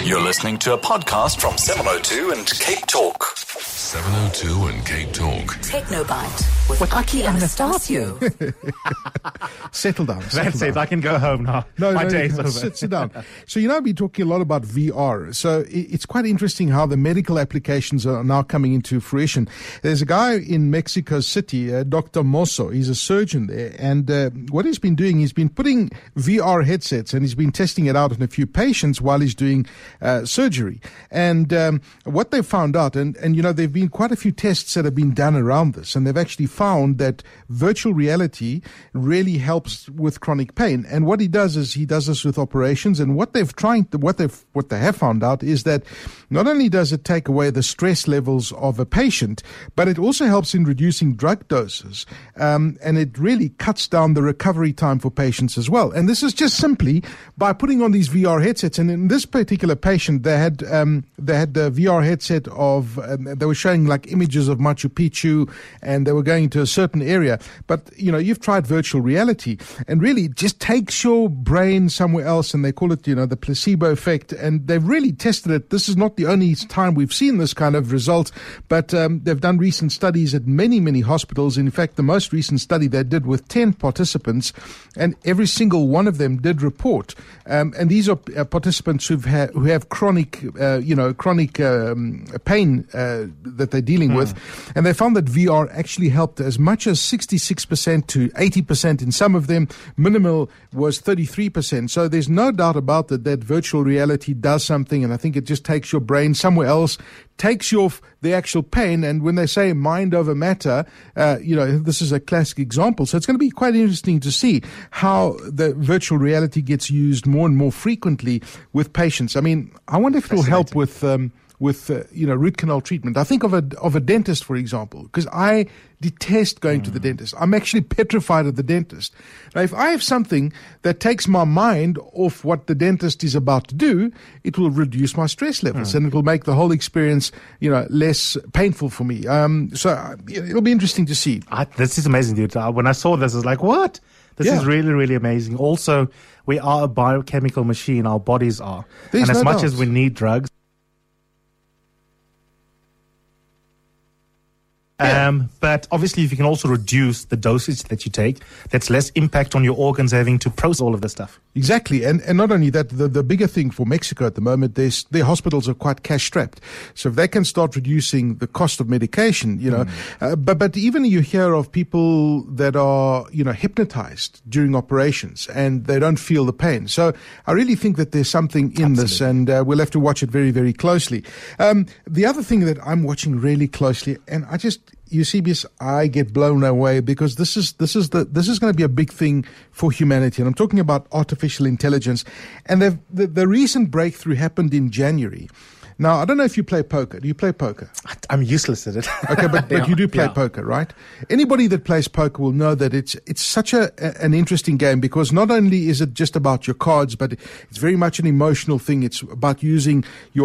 You're listening to a podcast from 702 and Cape Talk. 702 and Cape Talk. Technobite with Aki Anastasio. Settle down. That's it. I can go home now. My day's over. Sit down. So, I've been talking a lot about VR. So it's quite interesting how the medical applications are now coming into fruition. There's a guy in Mexico City, Dr. Mosso. He's a surgeon there. And what he's been doing, he's been putting VR headsets and he's been testing it out on a few patients while he's doing surgery. And what they've found out, and there've been quite a few tests that have been done around this, and they've actually found that virtual reality really helps with chronic pain. And what he does is he does this with operations, and what they have found out is that not only does it take away the stress levels of a patient, but it also helps in reducing drug doses, and it really cuts down the recovery time for patients as well. And this is just simply by putting on these VR headsets. And in this particular patient, they had the VR headset of they were showing like images of Machu Picchu, and they were going to a certain area. But you've tried virtual reality, and really it just takes your brain somewhere else, and they call it the placebo effect. And they've really tested it. This is not the only time we've seen this kind of result, but they've done recent studies at many hospitals. In fact, the most recent study they did with 10 participants, and every single one of them did report. And these are participants who have chronic pain that they're dealing with, and they found that VR actually helped as much as 66% to 80% in some of them. Minimal was 33%. So there's no doubt about that virtual reality does something, and I think it just takes your brain somewhere else, takes you off the actual pain. And when they say mind over matter, this is a classic example. So it's going to be quite interesting to see how the virtual reality gets used more and more frequently with patients. I mean, I wonder if it will help with root canal treatment. I think of a dentist, for example, because I detest going to the dentist. I'm actually petrified of the dentist. Now, if I have something that takes my mind off what the dentist is about to do, it will reduce my stress levels and it will make the whole experience, less painful for me. So it'll be interesting to see. This is amazing, dude. When I saw this, I was like, what? This is really, really amazing. Also, we are a biochemical machine. Our bodies are. There's and as no much doubt. as we need drugs, but obviously, if you can also reduce the dosage that you take, that's less impact on your organs having to process all of this stuff. Exactly. And not only that, the bigger thing for Mexico at the moment, their hospitals are quite cash strapped. So if they can start reducing the cost of medication, but even you hear of people that are, hypnotized during operations and they don't feel the pain. So I really think that there's something in this, and we'll have to watch it very, very closely. The other thing that I'm watching really closely, and Eusebius, I get blown away because this is going to be a big thing for humanity, and I'm talking about artificial intelligence. And the recent breakthrough happened in January. Now, I don't know if you play poker. Do you play poker? I'm useless at it. Okay, but you do play poker, right? Anybody that plays poker will know that it's such an interesting game, because not only is it just about your cards, but it's very much an emotional thing. It's about using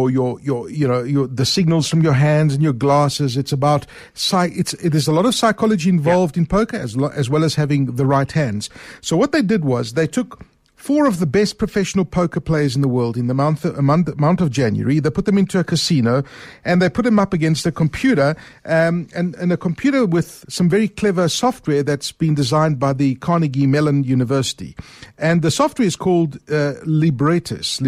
the signals from your hands and your glasses. It's about there's a lot of psychology involved in poker, as well as having the right hands. So what they did was they took 4 of the best professional poker players in the world in the month of January. They put them into a casino and they put them up against a computer, and a computer with some very clever software that's been designed by the Carnegie Mellon University. And the software is called Libretus.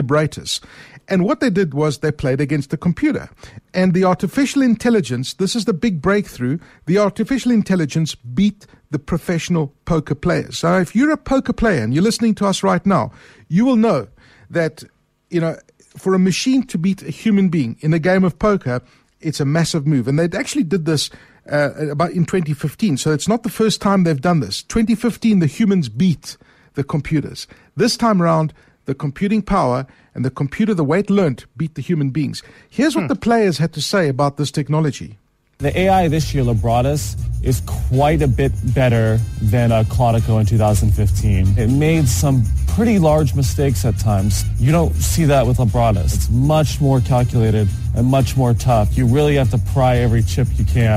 And what they did was they played against the computer. And the artificial intelligence, this is the big breakthrough, the artificial intelligence beat the professional poker players. So if you're a poker player and you're listening to us right now, you will know that, for a machine to beat a human being in a game of poker, it's a massive move. And they actually did this about in 2015. So it's not the first time they've done this. 2015, the humans beat the computers. This time around, the computing power and the way it learned, beat the human beings. Here's what the players had to say about this technology. The AI this year, Libratus, is quite a bit better than Clodico in 2015. It made some pretty large mistakes at times. You don't see that with Libratus. It's much more calculated and much more tough. You really have to pry every chip you can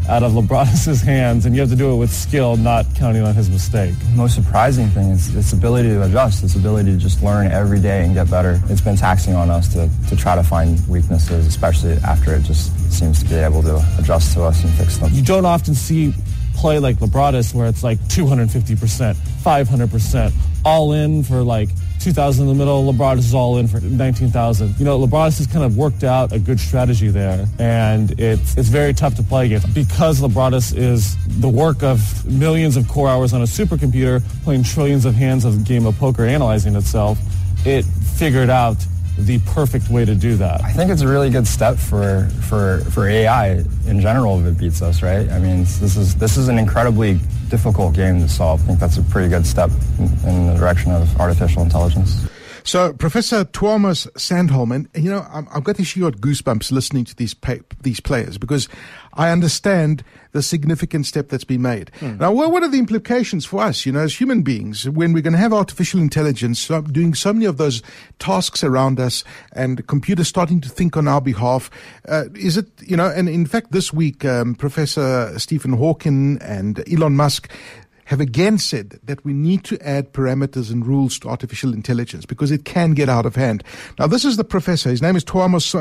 out of Lebradas' hands, and you have to do it with skill, not counting on his mistake. The most surprising thing is its ability to adjust, its ability to just learn every day and get better. It's been taxing on us to try to find weaknesses, especially after it just seems to be able to adjust to us and fix them. You don't often see play like Lebradas where it's like 250%, 500%, all in for like 2,000 in the middle. Lebradas is all in for 19,000. You know, Lebradas has kind of worked out a good strategy there, and it's very tough to play against. Because Lebradas is the work of millions of core hours on a supercomputer playing trillions of hands of a game of poker analyzing itself, it figured out the perfect way to do that. I think it's a really good step for AI in general if it beats us, right? I mean, this is an incredibly difficult game to solve. I think that's a pretty good step in the direction of artificial intelligence. So, Professor Tuomas Sandholm, and you know, I've got goosebumps listening to these players because I understand the significant step that's been made. Now, what are the implications for us, you know, as human beings, when we're going to have artificial intelligence doing so many of those tasks around us and computers starting to think on our behalf? Is it, you know, and in fact, this week, Professor Stephen Hawking and Elon Musk have again said that we need to add parameters and rules to artificial intelligence because it can get out of hand. Now, this is the professor. His name is Tuomas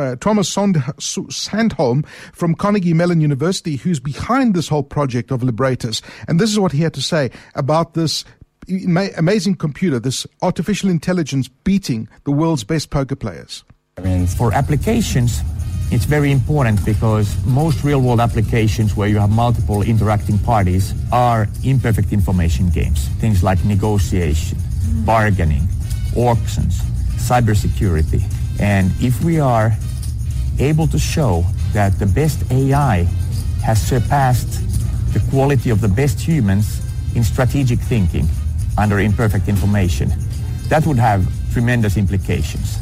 Sandholm from Carnegie Mellon University, who's behind this whole project of Lebradas. And this is what he had to say about this amazing computer, this artificial intelligence beating the world's best poker players. I mean, for applications, it's very important because most real-world applications where you have multiple interacting parties are imperfect information games. Things like negotiation, bargaining, auctions, cybersecurity. And if we are able to show that the best AI has surpassed the quality of the best humans in strategic thinking under imperfect information, that would have tremendous implications.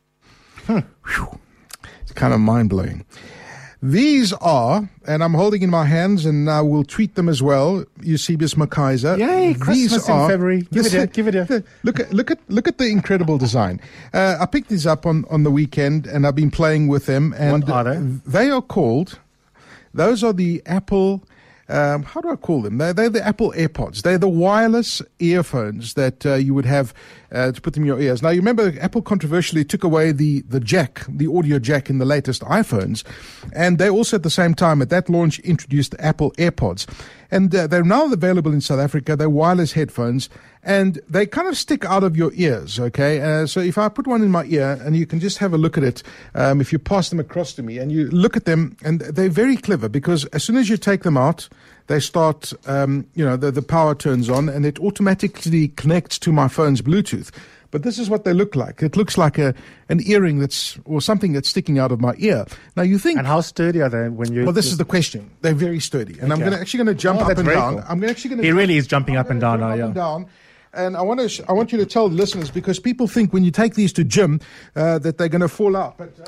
Kind of mind-blowing. These are, and I'm holding in my hands, and I will tweet them as well, Eusebius McKaiser. Yay, Christmas in February. Give it a. Look at the incredible design. I picked these up on the weekend, and I've been playing with them. And what are they? They are called, those are the Apple, how do I call them? They're the Apple AirPods. They're the wireless earphones that you would have to put them in your ears. Now, you remember Apple controversially took away the jack, the audio jack in the latest iPhones. And they also at the same time at that launch introduced the Apple AirPods. And they're now available in South Africa. They're wireless headphones. And they kind of stick out of your ears, okay? So if I put one in my ear, and you can just have a look at it, if you pass them across to me, and you look at them, and they're very clever, because as soon as you take them out, they start, the power turns on, and it automatically connects to my phone's Bluetooth. But this is what they look like. It looks like an earring or something that's sticking out of my ear. Now you think. And how sturdy are they when you? Well, this is the question. They're very sturdy, and okay. I'm actually going to jump up and down. Cool. I'm actually going to. He really is jumping up and down now. Yeah. Down. And I want you to tell the listeners, because people think when you take these to gym that they're going to fall out. But,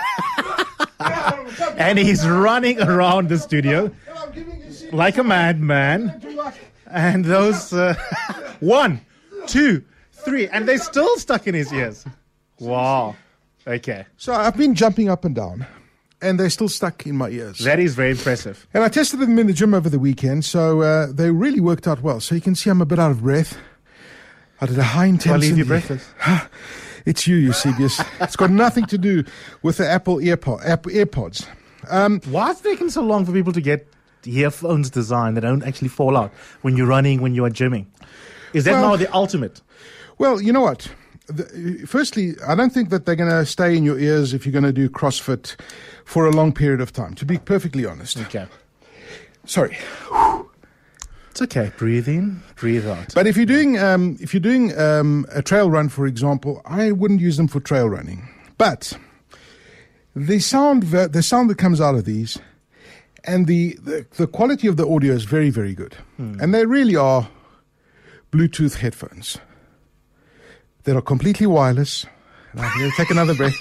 and he's running around the studio like a madman. And those 1, 2, 3, and they're still stuck in his ears. Wow. Okay. So I've been jumping up and down, and they're still stuck in my ears. That is very impressive. And I tested them in the gym over the weekend, so they really worked out well. So you can see I'm a bit out of breath. I did a high intensity. I'll leave you breathless. It's you, Eusebius. It's got nothing to do with the Apple AirPods. Why is it taking so long for people to get earphones designed that don't actually fall out when you're running, when you are gymming? Is that now the ultimate? Well, you know what? Firstly, I don't think that they're going to stay in your ears if you're going to do CrossFit for a long period of time, to be perfectly honest. Okay. Sorry. It's okay. Breathe in, breathe out. But if you're doing a trail run, for example, I wouldn't use them for trail running. But the sound that comes out of these, and the quality of the audio is very, very good. And they really are Bluetooth headphones that are completely wireless. And I'm going to take another breath.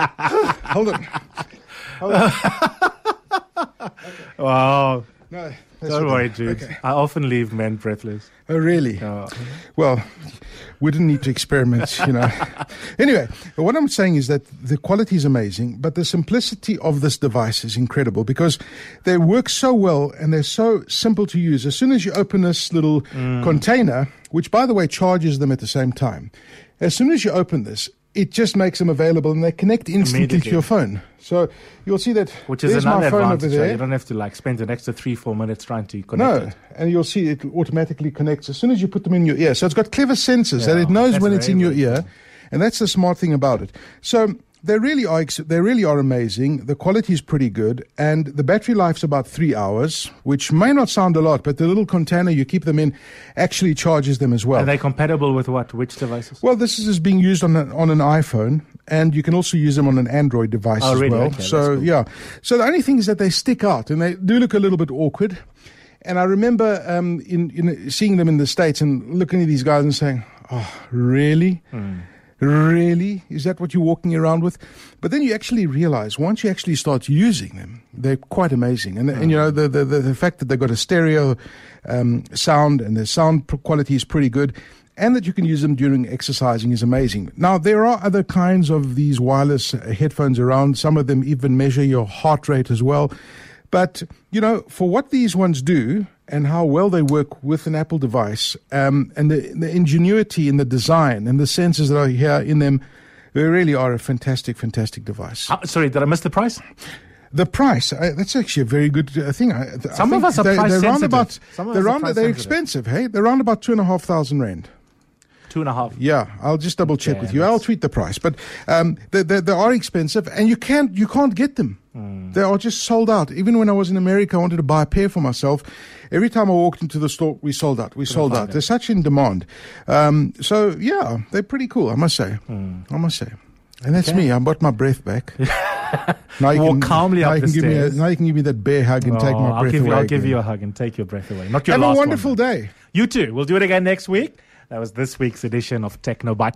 Hold on. Wow. No, Don't worry, dude. Okay. I often leave men breathless. Oh, really? Oh. Well, we didn't need to experiment, Anyway, what I'm saying is that the quality is amazing, but the simplicity of this device is incredible because they work so well and they're so simple to use. As soon as you open this little container, which, by the way, charges them at the same time, as soon as you open this, it just makes them available and they connect instantly to your phone. So you'll see that which is there's another my phone over advantage. there. You don't have to spend an extra 3-4 minutes trying to connect it. And you'll see it automatically connects as soon as you put them in your ear. So it's got clever sensors that it knows when it's in your ear, and that's the smart thing about it. So they really are amazing. The quality is pretty good, and the battery life's about 3 hours, which may not sound a lot, but the little container you keep them in actually charges them as well. Are they compatible with what? Which devices? Well, this is being used on an iPhone, and you can also use them on an Android device as really? well. Okay, so, cool. So the only thing is that they stick out, and they do look a little bit awkward. And I remember in seeing them in the States and looking at these guys and saying, oh, really? Really? Is that what you're walking around with? But then you actually realize once you actually start using them, they're quite amazing. And the fact that they've got a stereo sound and the sound quality is pretty good, and that you can use them during exercising is amazing. Now, there are other kinds of these wireless headphones around. Some of them even measure your heart rate as well. But, for what these ones do and how well they work with an Apple device, and the ingenuity in the design and the sensors that are here in them, they really are a fantastic, fantastic device. Sorry, did I miss the price? The price, that's actually a very good thing. Some of us are price sensitive. They're expensive, hey? They're around about 2,500 Rand. 2.5. Yeah, I'll just double check with you. I'll tweet the price, but they are expensive, and you can't get them. They are just sold out. Even when I was in America, I wanted to buy a pair for myself. Every time I walked into the store, we sold out. They're such in demand. So yeah, they're pretty cool. I must say. And that's me. I got my breath back. Now you Walk calmly up the stairs. Now you can give me that bear hug and take my breath away. I'll give you a hug and take your breath away. Not your Have last a wonderful one, day. You too. We'll do it again next week. That was this week's edition of Technobyte.